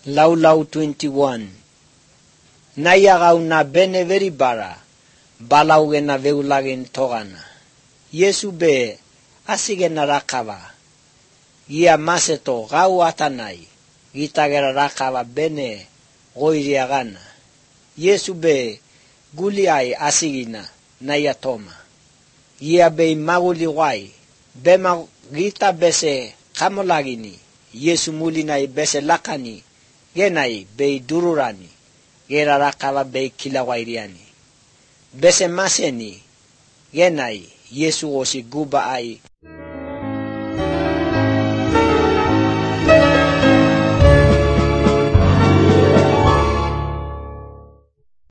Laulau 21. Nayagau na bene veribara, balauge na veulagen togana. Yesu be asige na rakava. Ia maseto gau atanai, gitagera rakava bene goiriagana. Yesu be guliai asigina na yatoma. Ia be maguli wai, bema gita bese kamolagini, Yesu mulinai bese lakani, genai be dururani, gera rakava be kilawairiani. Bese maseni, genai Yesu osi guba ai.